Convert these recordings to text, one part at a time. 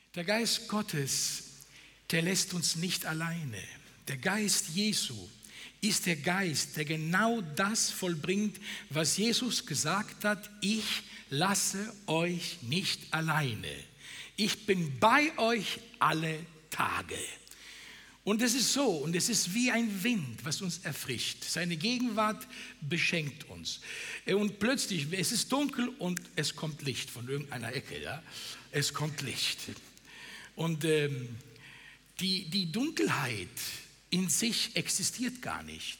Der Geist Gottes, der lässt uns nicht alleine. Der Geist Jesu ist der Geist, der genau das vollbringt, was Jesus gesagt hat: Ich lasse euch nicht alleine. Ich bin bei euch alle Tage. Und es ist so, und es ist wie ein Wind, was uns erfrischt. Seine Gegenwart beschenkt uns. Und plötzlich, es ist dunkel und es kommt Licht von irgendeiner Ecke. Ja? Es kommt Licht. Und die Dunkelheit in sich existiert gar nicht.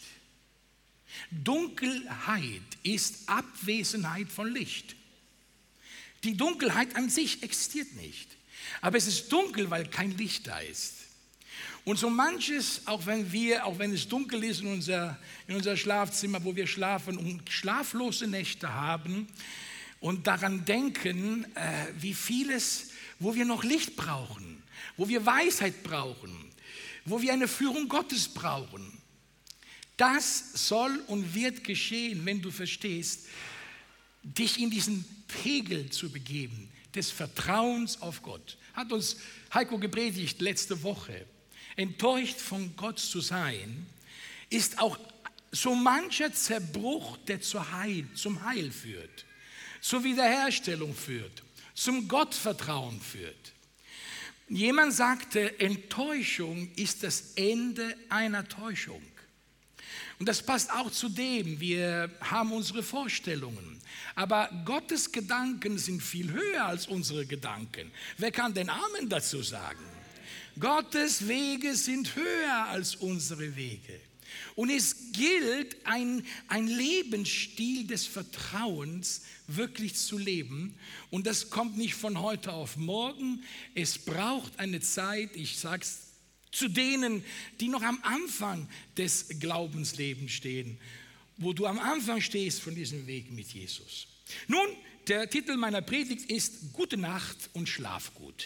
Dunkelheit ist Abwesenheit von Licht. Die Dunkelheit an sich existiert nicht. Aber es ist dunkel, weil kein Licht da ist. Und so manches, auch wenn es dunkel ist in unser Schlafzimmer, wo wir schlafen und schlaflose Nächte haben und daran denken, wie vieles, wo wir noch Licht brauchen, wo wir Weisheit brauchen, wo wir eine Führung Gottes brauchen. Das soll und wird geschehen, wenn du verstehst, dich in diesen Pegel zu begeben, des Vertrauens auf Gott. Hat uns Heiko gepredigt letzte Woche. Enttäuscht von Gott zu sein, ist auch so mancher Zerbruch, der zum Heil führt, zur Wiederherstellung führt, zum Gottvertrauen führt. Jemand sagte, Enttäuschung ist das Ende einer Täuschung. Und das passt auch zu dem, wir haben unsere Vorstellungen. Aber Gottes Gedanken sind viel höher als unsere Gedanken. Wer kann denn Amen dazu sagen? Gottes Wege sind höher als unsere Wege. Und es gilt, ein Lebensstil des Vertrauens wirklich zu leben. Und das kommt nicht von heute auf morgen. Es braucht eine Zeit, ich sage es zu denen, die noch am Anfang des Glaubenslebens stehen, wo du am Anfang stehst von diesem Weg mit Jesus. Nun, der Titel meiner Predigt ist Gute Nacht und Schlaf gut.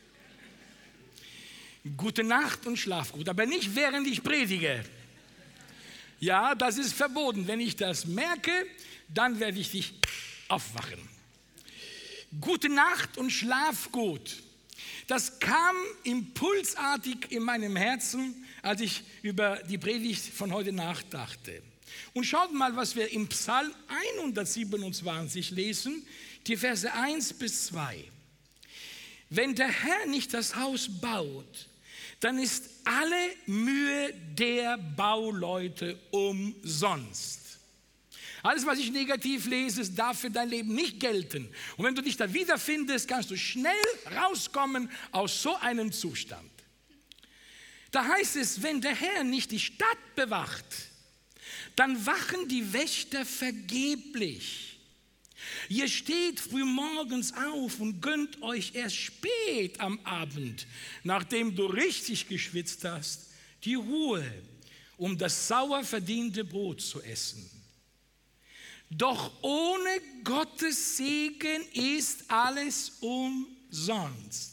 Gute Nacht und Schlaf gut, aber nicht während ich predige. Ja, das ist verboten. Wenn ich das merke, dann werde ich dich aufwachen. Gute Nacht und Schlaf gut. Das kam impulsartig in meinem Herzen, als ich über die Predigt von heute nachdachte. Und schaut mal, was wir im Psalm 127 lesen, die Verse 1 bis 2. Wenn der Herr nicht das Haus baut, dann ist alle Mühe der Bauleute umsonst. Alles, was ich negativ lese, darf für dein Leben nicht gelten. Und wenn du dich da wiederfindest, kannst du schnell rauskommen aus so einem Zustand. Da heißt es, wenn der Herr nicht die Stadt bewacht, dann wachen die Wächter vergeblich. Ihr steht frühmorgens auf und gönnt euch erst spät am Abend, nachdem du richtig geschwitzt hast, die Ruhe, um das sauer verdiente Brot zu essen. Doch ohne Gottes Segen ist alles umsonst.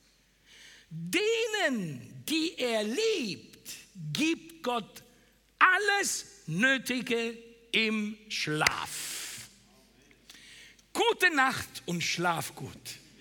Denen, die er liebt, gibt Gott alles Nötige im Schlaf. Gute Nacht und Schlaf gut.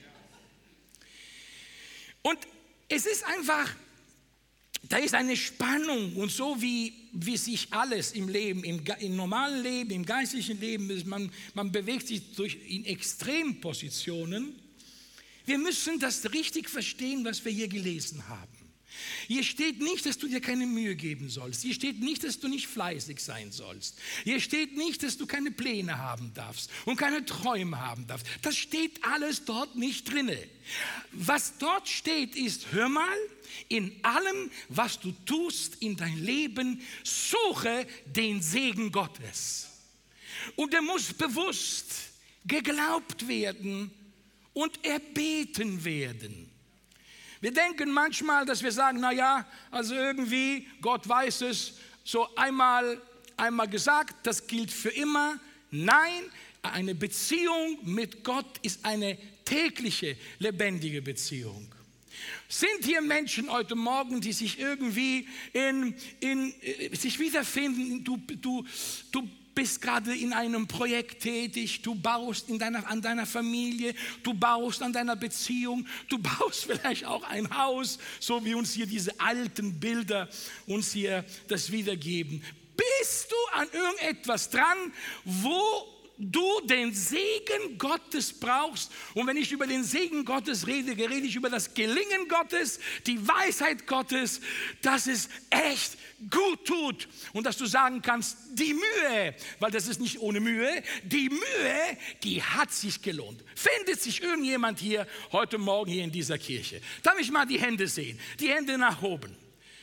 Und es ist einfach, da ist eine Spannung und so wie sich alles im Leben, im normalen Leben, im geistlichen Leben ist, man bewegt sich in Extrempositionen. Wir müssen das richtig verstehen, was wir hier gelesen haben. Hier steht nicht, dass du dir keine Mühe geben sollst. Hier steht nicht, dass du nicht fleißig sein sollst. Hier steht nicht, dass du keine Pläne haben darfst und keine Träume haben darfst. Das steht alles dort nicht drinne. Was dort steht, ist, hör mal, in allem, was du tust in dein Leben, suche den Segen Gottes. Und er muss bewusst geglaubt werden und erbeten werden. Wir denken manchmal, dass wir sagen, naja, also irgendwie, Gott weiß es, so einmal gesagt, das gilt für immer. Nein, eine Beziehung mit Gott ist eine tägliche, lebendige Beziehung. Sind hier Menschen heute Morgen, die sich irgendwie sich wiederfinden, du bist gerade in einem Projekt tätig, du baust an deiner Familie, du baust an deiner Beziehung, du baust vielleicht auch ein Haus, so wie uns hier diese alten Bilder uns hier das wiedergeben. Bist du an irgendetwas dran, wo du den Segen Gottes brauchst? Und wenn ich über den Segen Gottes rede, rede ich über das Gelingen Gottes, die Weisheit Gottes, dass es echt gut tut und dass du sagen kannst, die Mühe, weil das ist nicht ohne Mühe, die Mühe, die hat sich gelohnt. Findet sich irgendjemand hier heute Morgen hier in dieser Kirche? Darf ich mal die Hände sehen? Die Hände nach oben.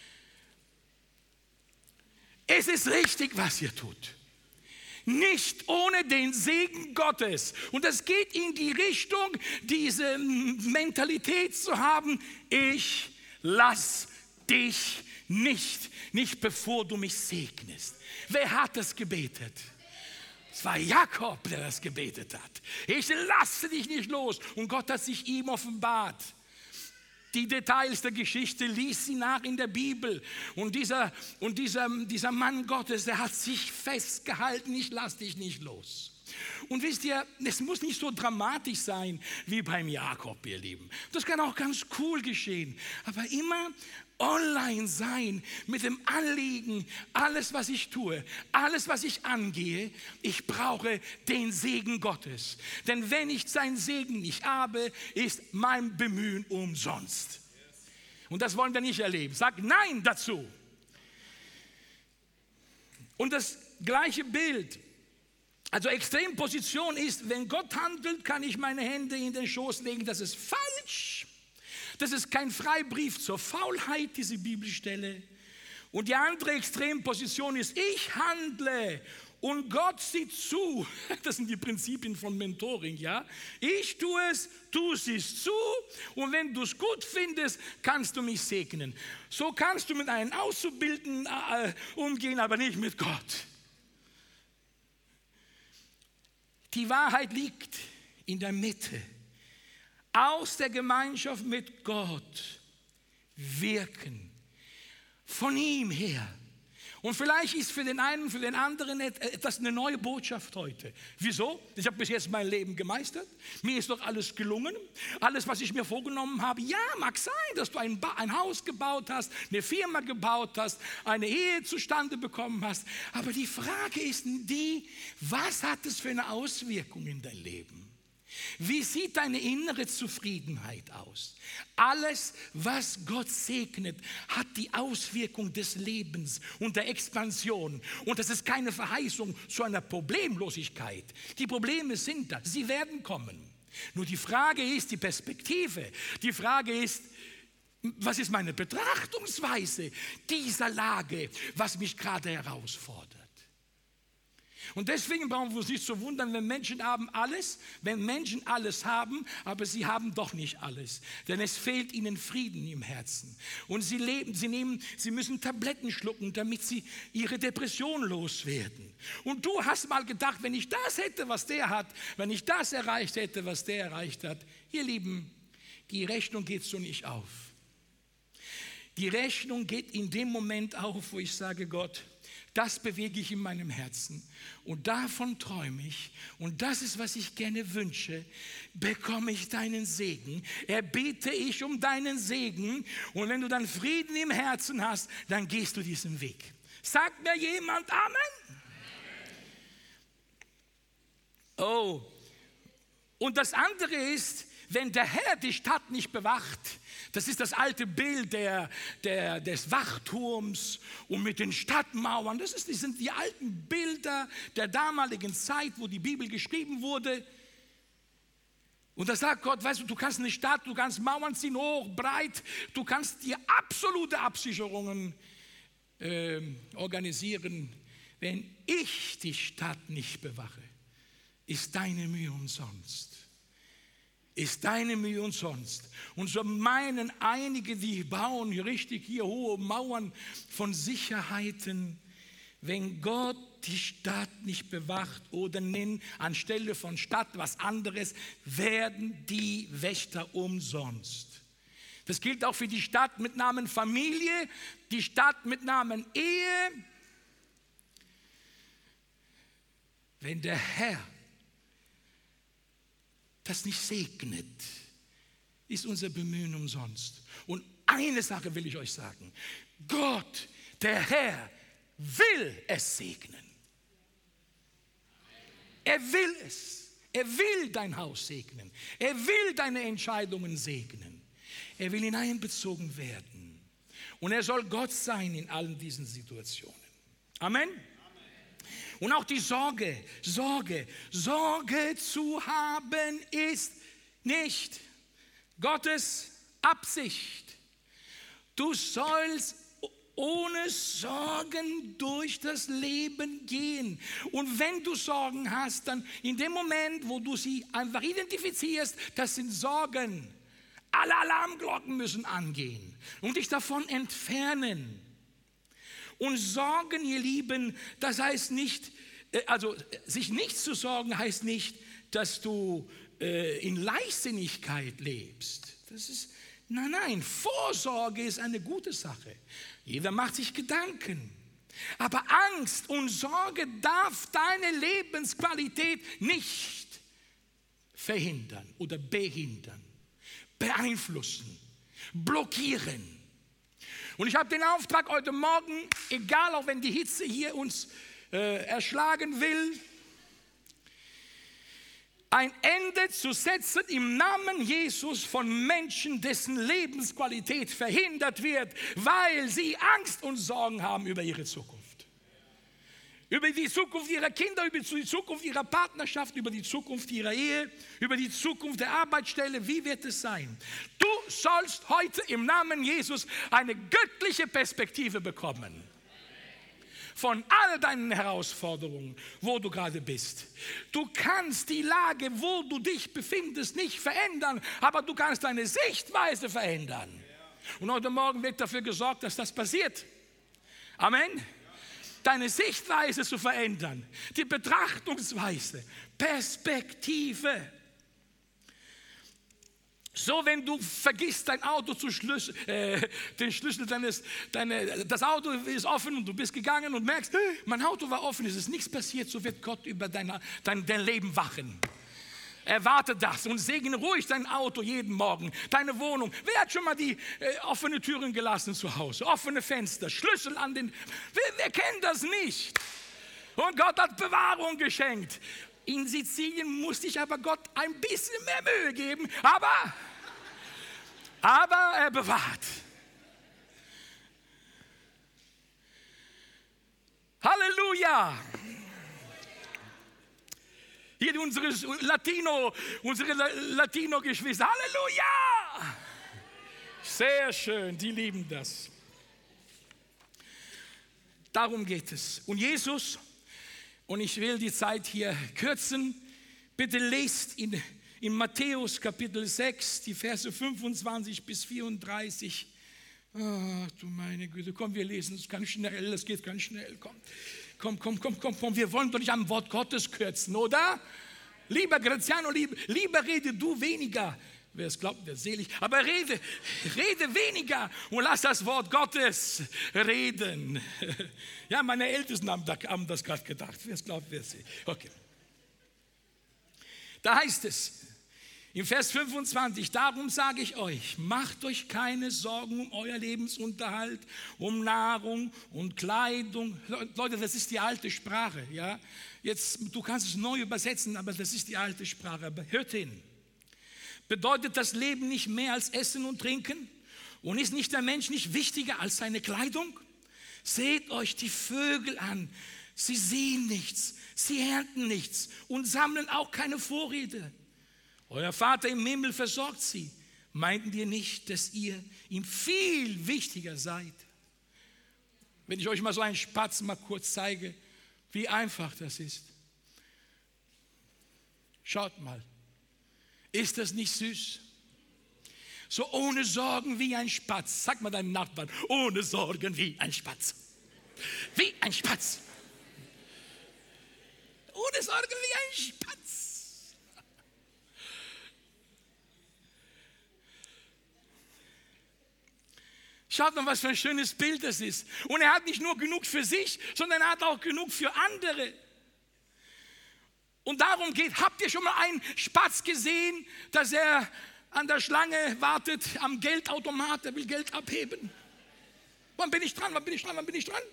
Es ist richtig, was ihr tut. Nicht ohne den Segen Gottes. Und das geht in die Richtung, diese Mentalität zu haben, ich lass dich nicht bevor du mich segnest. Wer hat das gebetet? Es war Jakob, der das gebetet hat. Ich lasse dich nicht los. Und Gott hat sich ihm offenbart. Die Details der Geschichte, lies sie nach in der Bibel. Und dieser Mann Gottes, der hat sich festgehalten, ich lasse dich nicht los. Und wisst ihr, es muss nicht so dramatisch sein wie beim Jakob, ihr Lieben. Das kann auch ganz cool geschehen. Aber immer online sein mit dem Anliegen, alles was ich tue, alles was ich angehe, ich brauche den Segen Gottes. Denn wenn ich seinen Segen nicht habe, ist mein Bemühen umsonst. Und das wollen wir nicht erleben. Sag Nein dazu. Und das gleiche Bild, also Extremposition ist, wenn Gott handelt, kann ich meine Hände in den Schoß legen, das ist falsch. Das ist kein Freibrief zur Faulheit, diese Bibelstelle. Und die andere Extremposition ist, ich handle und Gott sieht zu. Das sind die Prinzipien von Mentoring, ja. Ich tue es, du siehst zu und wenn du es gut findest, kannst du mich segnen. So kannst du mit einem Auszubildenden umgehen, aber nicht mit Gott. Die Wahrheit liegt in der Mitte. Aus der Gemeinschaft mit Gott wirken. Von ihm her. Und vielleicht ist für den einen, für den anderen etwas eine neue Botschaft heute. Wieso? Ich habe bis jetzt mein Leben gemeistert. Mir ist doch alles gelungen. Alles, was ich mir vorgenommen habe. Ja, mag sein, dass du ein Haus gebaut hast, eine Firma gebaut hast, eine Ehe zustande bekommen hast. Aber die Frage ist die, was hat es für eine Auswirkung in dein Leben? Wie sieht deine innere Zufriedenheit aus? Alles, was Gott segnet, hat die Auswirkung des Lebens und der Expansion. Und das ist keine Verheißung zu einer Problemlosigkeit. Die Probleme sind da, sie werden kommen. Nur die Frage ist die Perspektive. Die Frage ist, was ist meine Betrachtungsweise dieser Lage, was mich gerade herausfordert? Und deswegen brauchen wir uns nicht zu wundern, wenn Menschen alles haben, aber sie haben doch nicht alles. Denn es fehlt ihnen Frieden im Herzen. Und sie müssen Tabletten schlucken, damit sie ihre Depression loswerden. Und du hast mal gedacht, wenn ich das hätte, was der hat, wenn ich das erreicht hätte, was der erreicht hat. Ihr Lieben, die Rechnung geht so nicht auf. Die Rechnung geht in dem Moment auf, wo ich sage, Gott, das bewege ich in meinem Herzen und davon träume ich und das ist, was ich gerne wünsche, bekomme ich deinen Segen, erbete ich um deinen Segen und wenn du dann Frieden im Herzen hast, dann gehst du diesen Weg. Sagt mir jemand Amen? Oh, und das andere ist, wenn der Herr die Stadt nicht bewacht, das ist das alte Bild des Wachturms und mit den Stadtmauern. Das sind die alten Bilder der damaligen Zeit, wo die Bibel geschrieben wurde. Und da sagt Gott, weißt du kannst eine Stadt, du kannst Mauern ziehen, hoch, breit, du kannst dir absolute Absicherungen organisieren. Wenn ich die Stadt nicht bewache, ist deine Mühe umsonst. Ist deine Mühe umsonst. Und so meinen einige, die bauen richtig hier hohe Mauern von Sicherheiten, wenn Gott die Stadt nicht bewacht oder nennt anstelle von Stadt was anderes, werden die Wächter umsonst. Das gilt auch für die Stadt mit Namen Familie, die Stadt mit Namen Ehe. wenn der Herr das nicht segnet, ist unser Bemühen umsonst. Und eine Sache will ich euch sagen. Gott, der Herr, will es segnen. Er will es. Er will dein Haus segnen. Er will deine Entscheidungen segnen. Er will hineinbezogen werden. Und er soll Gott sein in allen diesen Situationen. Amen. Und auch die Sorge zu haben ist nicht Gottes Absicht. Du sollst ohne Sorgen durch das Leben gehen. Und wenn du Sorgen hast, dann in dem Moment, wo du sie einfach identifizierst, das sind Sorgen. Alle Alarmglocken müssen angehen und dich davon entfernen. Und Sorgen, ihr Lieben, das heißt nicht, also sich nicht zu sorgen heißt nicht, dass du in Leichtsinnigkeit lebst. Das ist, nein, Vorsorge ist eine gute Sache. Jeder macht sich Gedanken. Aber Angst und Sorge darf deine Lebensqualität nicht verhindern oder behindern, beeinflussen, blockieren. Und ich habe den Auftrag heute Morgen, egal auch wenn die Hitze hier uns erschlagen will, ein Ende zu setzen im Namen Jesus von Menschen, dessen Lebensqualität verhindert wird, weil sie Angst und Sorgen haben über ihre Zukunft. Über die Zukunft ihrer Kinder, über die Zukunft ihrer Partnerschaft, über die Zukunft ihrer Ehe, über die Zukunft der Arbeitsstelle. Wie wird es sein? Du sollst heute im Namen Jesus eine göttliche Perspektive bekommen. Von all deinen Herausforderungen, wo du gerade bist. Du kannst die Lage, wo du dich befindest, nicht verändern, aber du kannst deine Sichtweise verändern. Und heute Morgen wird dafür gesorgt, dass das passiert. Amen. Deine Sichtweise zu verändern, die Betrachtungsweise, Perspektive. So, wenn du vergisst, dein Auto zu den Schlüssel das Auto ist offen und du bist gegangen und merkst, mein Auto war offen, es ist nichts passiert, so wird Gott über dein Leben wachen. Erwarte das und segne ruhig dein Auto jeden Morgen, deine Wohnung. Wer hat schon mal die offene Türen gelassen zu Hause, offene Fenster, Schlüssel an den... Wer kennt das nicht? Und Gott hat Bewahrung geschenkt. In Sizilien musste ich aber Gott ein bisschen mehr Mühe geben, aber er bewahrt. Halleluja! Hier unsere Latino-Geschwister, Halleluja! Sehr schön, die lieben das. Darum geht es. Und Jesus... Und ich will die Zeit hier kürzen. Bitte lest in Matthäus Kapitel 6, die Verse 25 bis 34. Ach du meine Güte, komm, wir lesen es ganz schnell, es geht ganz schnell. Komm, wir wollen doch nicht am Wort Gottes kürzen, oder? Lieber Graziano, lieber rede du weniger. Wer es glaubt, wird selig. Aber rede weniger und lass das Wort Gottes reden. Ja, meine Ältesten haben das gerade gedacht. Wer es glaubt, wird selig. Okay. Da heißt es im Vers 25, darum sage ich euch, macht euch keine Sorgen um euer Lebensunterhalt, um Nahrung und Kleidung. Leute, das ist die alte Sprache. Ja? Jetzt, du kannst es neu übersetzen, aber das ist die alte Sprache. Aber hört hin. Bedeutet das Leben nicht mehr als Essen und Trinken? Und ist nicht der Mensch nicht wichtiger als seine Kleidung? Seht euch die Vögel an. Sie sehen nichts, sie ernten nichts und sammeln auch keine Vorräte. Euer Vater im Himmel versorgt sie. Meinten ihr nicht, dass ihr ihm viel wichtiger seid? Wenn ich euch mal so einen Spatz mal kurz zeige, wie einfach das ist. Schaut mal. Ist das nicht süß? So ohne Sorgen wie ein Spatz. Sag mal deinem Nachbarn, ohne Sorgen wie ein Spatz. Wie ein Spatz. Ohne Sorgen wie ein Spatz. Schaut mal, was für ein schönes Bild das ist. Und er hat nicht nur genug für sich, sondern er hat auch genug für andere. und darum geht. Habt ihr schon mal einen Spatz gesehen, dass er an der Schlange wartet, am Geldautomat, er will Geld abheben? Wann bin ich dran? Wann bin ich dran? Wann bin ich dran?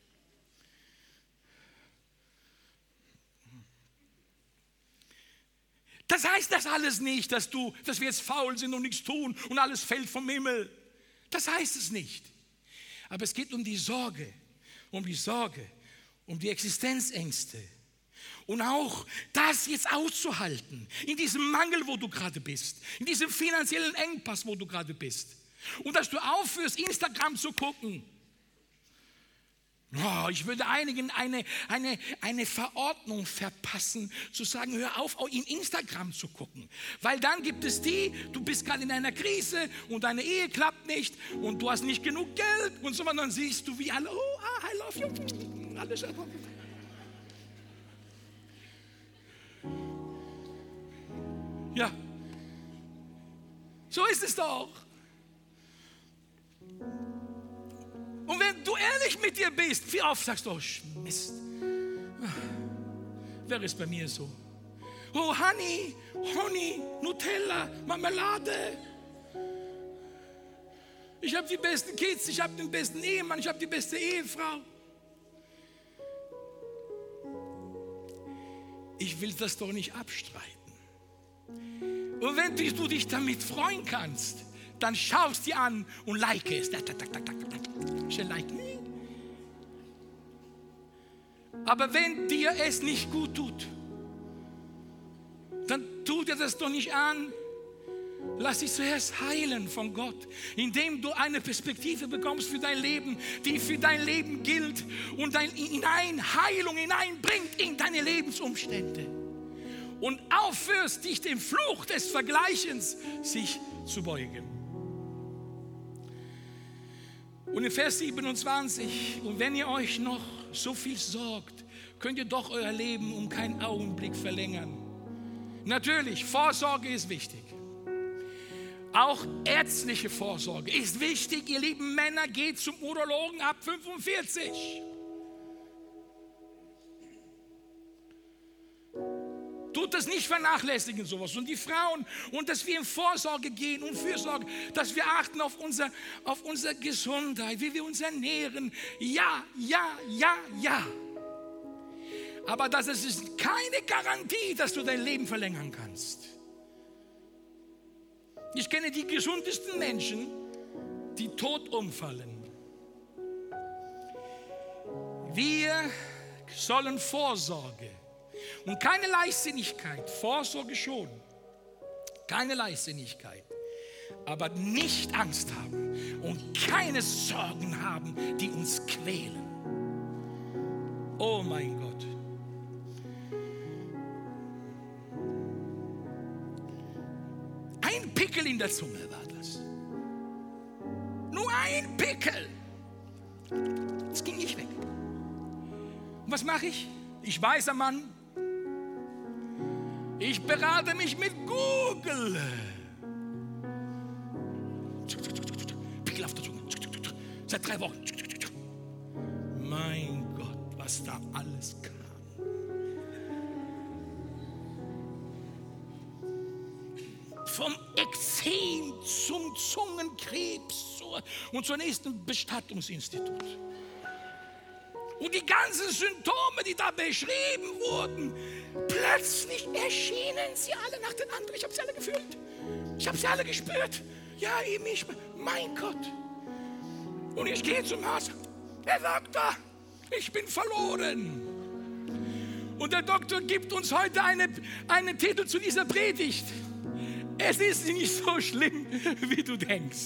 Das heißt das alles nicht, dass wir jetzt faul sind und nichts tun und alles fällt vom Himmel. Das heißt es nicht. Aber es geht um die Sorge, um die Existenzängste. Und auch das jetzt auszuhalten, in diesem Mangel, wo du gerade bist, in diesem finanziellen Engpass, wo du gerade bist. Und dass du aufhörst, Instagram zu gucken. Oh, ich würde einigen eine Verordnung verpassen, zu sagen, hör auf, auch in Instagram zu gucken. Weil dann gibt es du bist gerade in einer Krise und deine Ehe klappt nicht und du hast nicht genug Geld und so weiter. Dann siehst du, wie alle, I love you. Alles. Ja, so ist es doch. Und wenn du ehrlich mit dir bist, wie oft sagst du, oh Mist, wer ist bei mir so? Oh Honig, Nutella, Marmelade. Ich habe die besten Kids, ich habe den besten Ehemann, ich habe die beste Ehefrau. Ich will das doch nicht abstreiten. Und wenn du dich damit freuen kannst, dann schaust dir an und like es. Schnell liken. Aber wenn dir es nicht gut tut, dann tu dir das doch nicht an. Lass dich zuerst heilen von Gott, indem du eine Perspektive bekommst für dein Leben, die für dein Leben gilt und Heilung hineinbringt in deine Lebensumstände. Und aufhörst, dich dem Fluch des Vergleichens sich zu beugen. Und in Vers 27, und wenn ihr euch noch so viel sorgt, könnt ihr doch euer Leben um keinen Augenblick verlängern. Natürlich, Vorsorge ist wichtig. Auch ärztliche Vorsorge ist wichtig. Ihr lieben Männer, geht zum Urologen ab 45. Tut das nicht vernachlässigen, sowas. Und die Frauen, und dass wir in Vorsorge gehen und Fürsorge, dass wir achten auf unsere Gesundheit, wie wir uns ernähren. Ja. Aber das ist keine Garantie, dass du dein Leben verlängern kannst. Ich kenne die gesundesten Menschen, die tot umfallen. Wir sollen Vorsorge und keine Leichtsinnigkeit, Vorsorge schon, keine Leichtsinnigkeit, aber nicht Angst haben und keine Sorgen haben, die uns quälen. Oh mein Gott. Ein Pickel in der Zunge war das. Nur ein Pickel. Es ging nicht weg. Und was mache ich? Ich weißer Mann. Ich berate mich mit Google. Pickel auf der Zunge. Seit 3 Wochen. Mein Gott, was da alles kam. Vom Ekzem zum Zungenkrebs und zur nächsten Bestattungsinstitut. Und die ganzen Symptome, die da beschrieben wurden, plötzlich erschienen sie alle nach den anderen. Ich habe sie alle gefühlt. Ich habe sie alle gespürt. Ja, eben mein Gott. Und ich gehe zum Arzt. Herr Doktor, ich bin verloren. Und der Doktor gibt uns heute einen Titel zu dieser Predigt. Es ist nicht so schlimm, wie du denkst.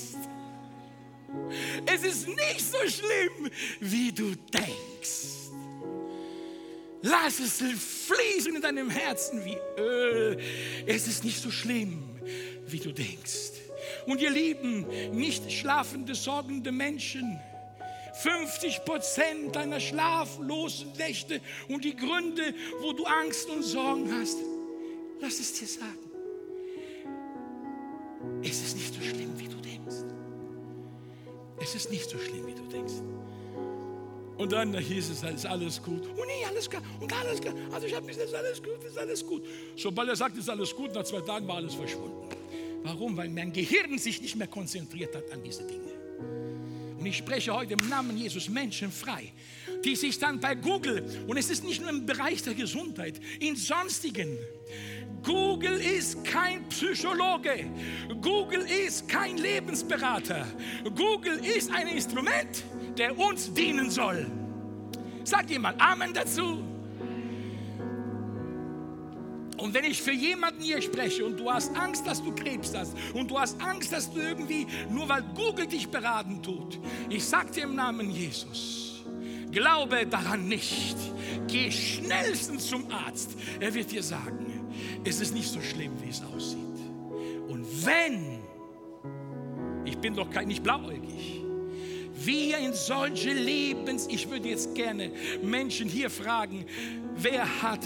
Es ist nicht so schlimm, wie du denkst. Lass es fließen in deinem Herzen wie Öl. Es ist nicht so schlimm, wie du denkst. Und ihr Lieben, nicht schlafende, sorgende Menschen, 50% deiner schlaflosen Nächte und die Gründe, wo du Angst und Sorgen hast, lass es dir sagen. Es ist nicht so schlimm, wie du denkst. Es ist nicht so schlimm, wie du denkst. Und dann hieß es, ist alles gut. Oh nee, alles klar. Und alles klar. Also ich habe gesagt, ist alles gut, ist alles gut. Sobald er sagt, ist alles gut, nach 2 Tagen war alles verschwunden. Warum? Weil mein Gehirn sich nicht mehr konzentriert hat an diese Dinge. Und ich spreche heute im Namen Jesus Menschen frei, die sich dann bei Google, und es ist nicht nur im Bereich der Gesundheit, in sonstigen, Google ist kein Psychologe, Google ist kein Lebensberater, Google ist ein Instrument, der uns dienen soll. Sagt jemand Amen dazu? Und wenn ich für jemanden hier spreche und du hast Angst, dass du Krebs hast und du hast Angst, dass du irgendwie, nur weil Google dich beraten tut, ich sage dir im Namen Jesus, glaube daran nicht. Geh schnellstens zum Arzt. Er wird dir sagen, es ist nicht so schlimm, wie es aussieht. Und wenn, ich bin doch nicht blauäugig, wir in solche ich würde jetzt gerne Menschen hier fragen, wer hat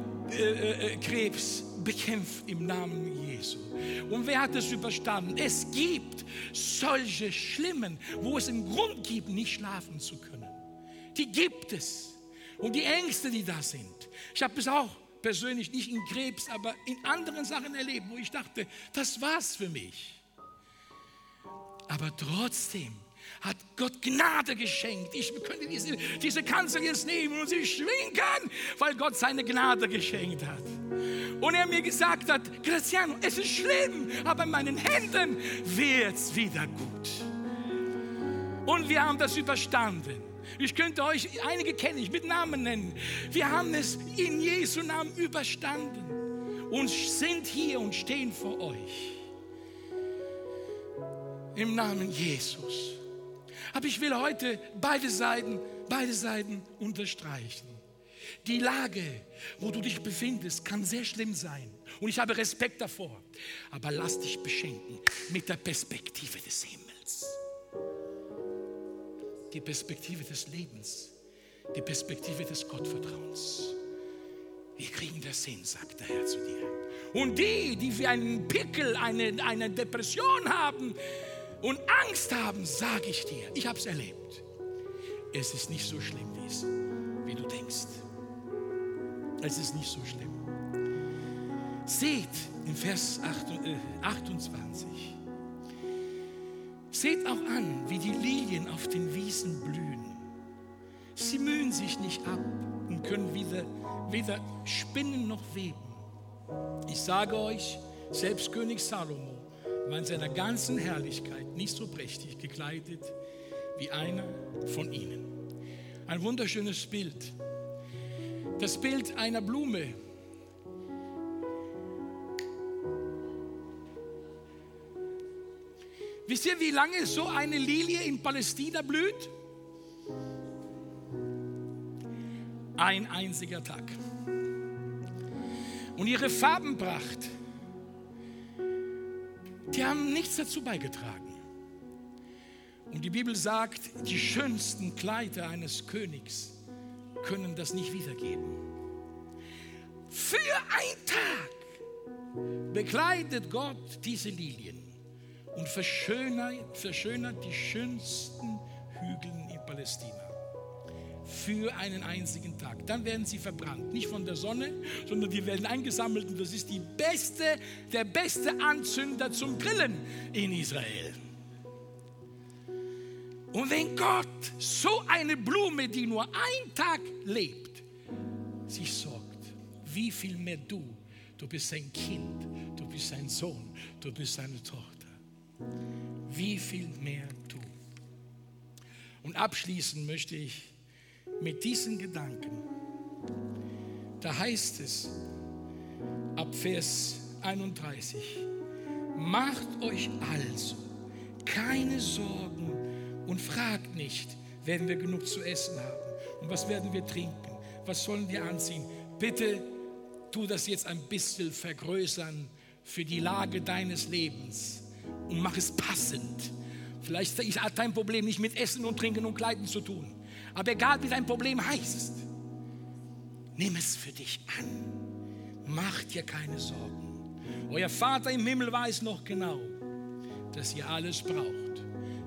Krebs bekämpft im Namen Jesu? Und wer hat es überstanden? Es gibt solche Schlimmen, wo es einen Grund gibt, nicht schlafen zu können. Die gibt es. Und die Ängste, die da sind. Ich habe es auch persönlich nicht in Krebs, aber in anderen Sachen erlebt, wo ich dachte, das war's für mich. Aber trotzdem hat Gott Gnade geschenkt. Ich könnte diese Kanzel jetzt nehmen und sie schwingen, weil Gott seine Gnade geschenkt hat. Und er mir gesagt hat, Graziano, es ist schlimm, aber in meinen Händen wird's wieder gut. Und wir haben das überstanden. Ich könnte euch, einige kenne ich, mit Namen nennen. Wir haben es in Jesu Namen überstanden und sind hier und stehen vor euch. Im Namen Jesus. Aber ich will heute beide Seiten unterstreichen. Die Lage, wo du dich befindest, kann sehr schlimm sein. Und ich habe Respekt davor. Aber lass dich beschenken mit der Perspektive des Himmels. Die Perspektive des Lebens. Die Perspektive des Gottvertrauens. Wir kriegen das hin, sagt der Herr zu dir. Und die für einen Pickel, eine Depression haben, und Angst haben, sage ich dir, ich habe es erlebt. Es ist nicht so schlimm, wie du denkst. Es ist nicht so schlimm. Seht in Vers 28. Seht auch an, wie die Lilien auf den Wiesen blühen. Sie mühen sich nicht ab und können weder spinnen noch weben. Ich sage euch, selbst König Salomo war in seiner ganzen Herrlichkeit nicht so prächtig gekleidet wie einer von ihnen. Ein wunderschönes Bild. Das Bild einer Blume. Wisst ihr, wie lange so eine Lilie in Palästina blüht? Ein einziger Tag. Und ihre Farbenpracht, die haben nichts dazu beigetragen. Und die Bibel sagt, die schönsten Kleider eines Königs können das nicht wiedergeben. Für einen Tag bekleidet Gott diese Lilien und verschönert die schönsten Hügel in Palästina. Für einen einzigen Tag. Dann werden sie verbrannt. Nicht von der Sonne, sondern die werden eingesammelt. Und das ist der beste Anzünder zum Grillen in Israel. Und wenn Gott so eine Blume, die nur einen Tag lebt, sich sorgt, wie viel mehr du bist sein Kind, du bist sein Sohn, du bist seine Tochter. Wie viel mehr du. Und abschließen möchte ich mit diesen Gedanken. Da heißt es ab Vers 31, macht euch also keine Sorgen und fragt nicht, werden wir genug zu essen haben und was werden wir trinken, was sollen wir anziehen. Bitte tu das jetzt ein bisschen vergrößern für die Lage deines Lebens und mach es passend. Vielleicht hat dein Problem nicht mit Essen und Trinken und Kleiden zu tun. Aber egal wie dein Problem heißt, nimm es für dich an. Mach dir keine Sorgen. Euer Vater im Himmel weiß noch genau, dass ihr alles braucht,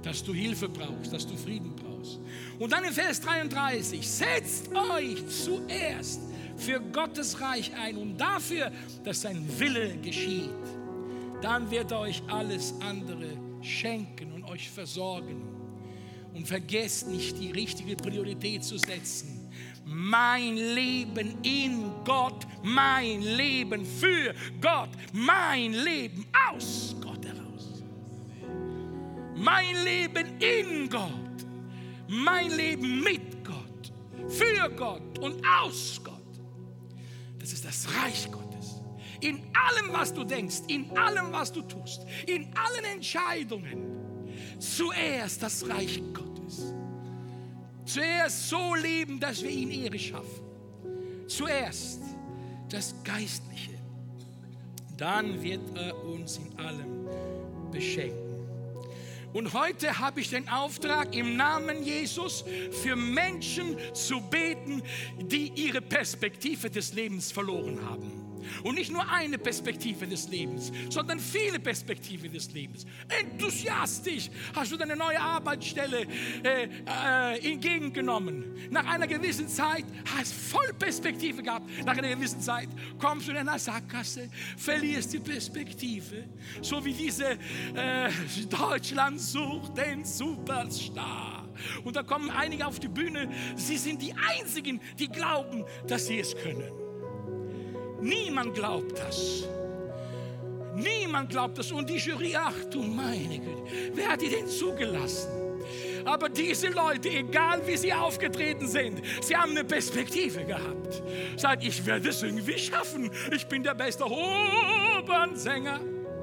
dass du Hilfe brauchst, dass du Frieden brauchst. Und dann in Vers 33, setzt euch zuerst für Gottes Reich ein und dafür, dass sein Wille geschieht. Dann wird er euch alles andere schenken und euch versorgen. Und vergesst nicht, die richtige Priorität zu setzen. Mein Leben in Gott, mein Leben für Gott, mein Leben aus Gott heraus. Mein Leben in Gott, mein Leben mit Gott, für Gott und aus Gott. Das ist das Reich Gottes. In allem, was du denkst, in allem, was du tust, in allen Entscheidungen, zuerst das Reich Gottes. Zuerst so leben, dass wir ihn Ehre schaffen. Zuerst das Geistliche. Dann wird er uns in allem beschenken. Und heute habe ich den Auftrag, im Namen Jesus für Menschen zu beten, die ihre Perspektive des Lebens verloren haben. Und nicht nur eine Perspektive des Lebens, sondern viele Perspektiven des Lebens. Enthusiastisch hast du deine neue Arbeitsstelle entgegengenommen. Nach einer gewissen Zeit hast du voll Perspektive gehabt. Nach einer gewissen Zeit kommst du in einer Sackgasse, verlierst die Perspektive. So wie diese Deutschland sucht den Superstar. Und da kommen einige auf die Bühne. Sie sind die Einzigen, die glauben, dass sie es können. Niemand glaubt das. Niemand glaubt das. Und die Jury, ach du meine Güte, wer hat die denn zugelassen? Aber diese Leute, egal wie sie aufgetreten sind, sie haben eine Perspektive gehabt. Sagt, ich werde es irgendwie schaffen. Ich bin der beste Opernsänger.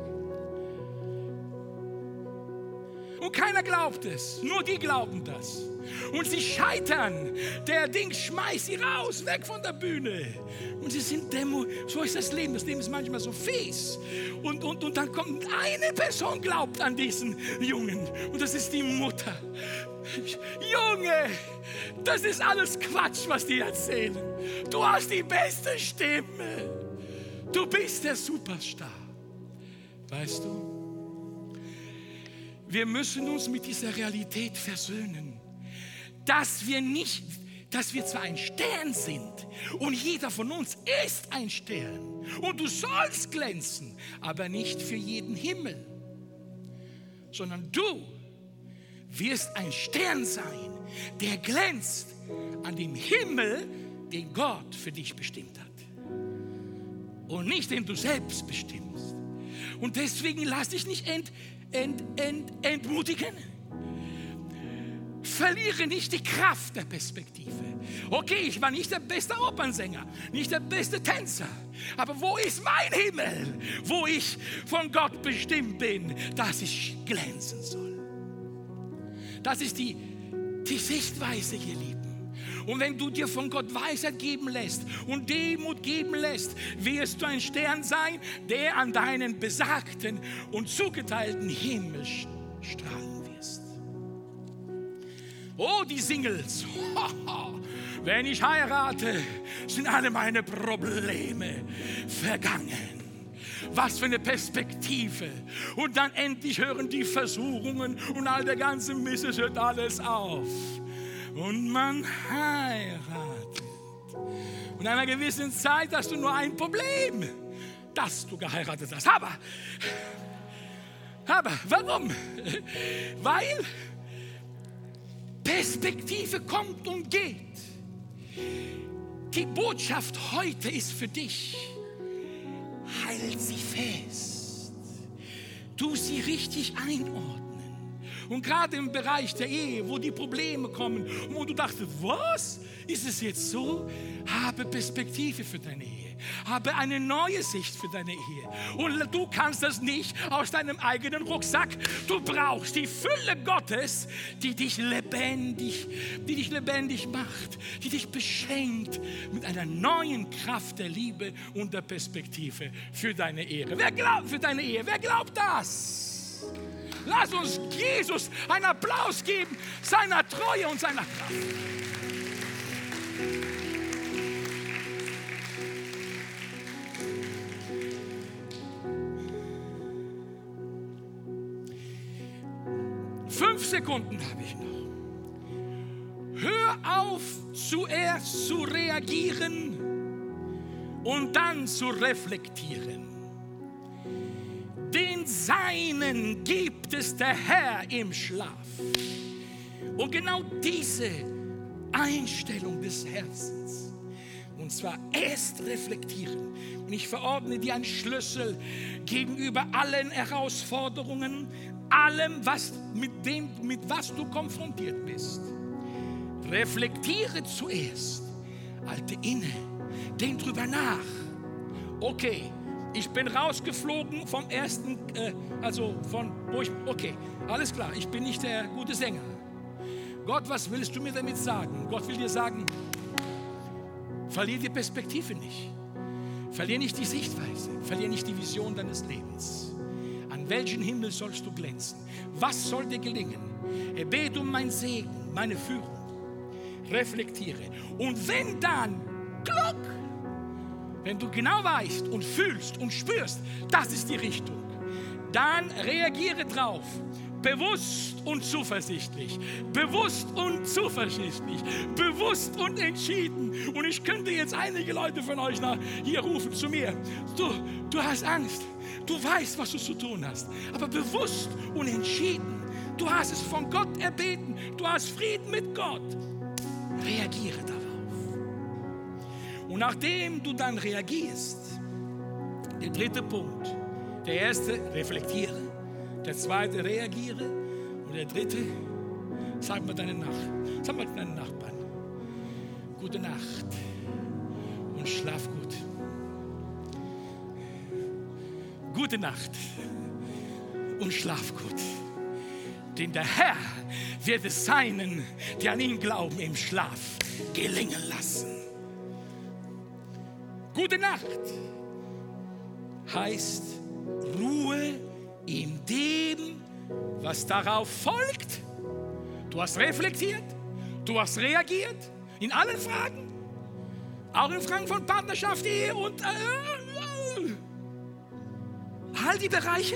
Und keiner glaubt es. Nur die glauben das. Und sie scheitern. Der Ding schmeißt sie raus, weg von der Bühne. Und sie sind so ist das Leben. Das Leben ist manchmal so fies. Und dann kommt eine Person, glaubt an diesen Jungen. Und das ist die Mutter. Junge, das ist alles Quatsch, was die erzählen. Du hast die beste Stimme. Du bist der Superstar. Weißt du? Wir müssen uns mit dieser Realität versöhnen, dass wir zwar ein Stern sind und jeder von uns ist ein Stern und du sollst glänzen, aber nicht für jeden Himmel, sondern du wirst ein Stern sein, der glänzt an dem Himmel, den Gott für dich bestimmt hat und nicht den du selbst bestimmst. Und deswegen lass dich nicht entmutigen. Verliere nicht die Kraft der Perspektive. Okay, ich war nicht der beste Opernsänger, nicht der beste Tänzer. Aber wo ist mein Himmel, wo ich von Gott bestimmt bin, dass ich glänzen soll? Das ist die Sichtweise, ihr Lieben. Und wenn du dir von Gott Weisheit geben lässt und Demut geben lässt, wirst du ein Stern sein, der an deinen besagten und zugeteilten Himmel strahlen wirst. Oh, die Singles. Wenn ich heirate, sind alle meine Probleme vergangen. Was für eine Perspektive. Und dann endlich hören die Versuchungen und all der ganze Mist, es hört alles auf. Und man heiratet. Und in einer gewissen Zeit hast du nur ein Problem, dass du geheiratet hast. Aber warum? Weil Perspektive kommt und geht. Die Botschaft heute ist für dich. Halt sie fest. Du sie richtig einordnen. Und gerade im Bereich der Ehe, wo die Probleme kommen, wo du dachtest, was? Ist es jetzt so? Habe Perspektive für deine Ehe. Habe eine neue Sicht für deine Ehe. Und du kannst das nicht aus deinem eigenen Rucksack. Du brauchst die Fülle Gottes, die dich lebendig macht, die dich beschenkt mit einer neuen Kraft der Liebe und der Perspektive für deine Ehe. Wer glaubt für deine Ehe? Wer glaubt das? Lass uns Jesus einen Applaus geben, seiner Treue und seiner Kraft. 5 Sekunden habe ich noch. Hör auf, zuerst zu reagieren und dann zu reflektieren. Den Seinen gibt es der Herr im Schlaf. Und genau diese Einstellung des Herzens, und zwar erst reflektieren. Und ich verordne dir einen Schlüssel gegenüber allen Herausforderungen, allem, mit was du konfrontiert bist. Reflektiere zuerst, halte inne, denk drüber nach. Okay, ich bin rausgeflogen vom ersten, okay, alles klar, ich bin nicht der gute Sänger. Gott, was willst du mir damit sagen? Gott will dir sagen, verlier die Perspektive nicht. Verlier nicht die Sichtweise. Verlier nicht die Vision deines Lebens. An welchen Himmel sollst du glänzen? Was soll dir gelingen? Bete um mein Segen, meine Führung. Reflektiere. Und wenn dann, Glück, wenn du genau weißt und fühlst und spürst, das ist die Richtung, dann reagiere drauf. Bewusst und zuversichtlich, bewusst und zuversichtlich, bewusst und entschieden. Und ich könnte jetzt einige Leute von euch hier rufen zu mir. Du hast Angst, du weißt, was du zu tun hast, aber bewusst und entschieden. Du hast es von Gott erbeten, du hast Frieden mit Gott. Reagiere darauf. Und nachdem du dann reagierst, der 3. Punkt, der erste, reflektiere. Der 2. reagiere. Und der 3. sag mal deinen Nachbarn, gute Nacht und schlaf gut. Gute Nacht und schlaf gut. Denn der Herr wird es Seinen, die an ihn glauben, im Schlaf gelingen lassen. Gute Nacht heißt Ruhe in dem, was darauf folgt. Du hast reflektiert, du hast reagiert in allen Fragen, auch in Fragen von Partnerschaft, Ehe und all die Bereiche.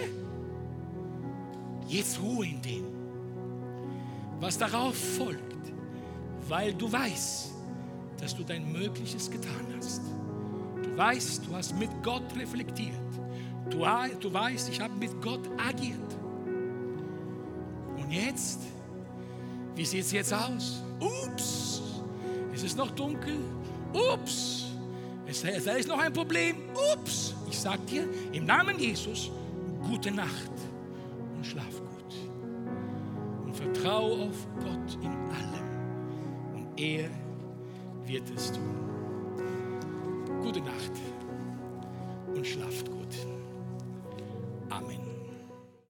Jetzt Ruhe in dem, was darauf folgt, weil du weißt, dass du dein Mögliches getan hast. Du weißt, du hast mit Gott reflektiert. Du weißt, ich habe mit Gott agiert. Und jetzt, wie sieht es jetzt aus? Ups, es ist noch dunkel. Ups, da ist noch ein Problem. Ups, ich sage dir, im Namen Jesus, gute Nacht und schlaf gut. Und vertraue auf Gott in allem. Und er wird es tun. Gute Nacht und schlaft gut. Amen.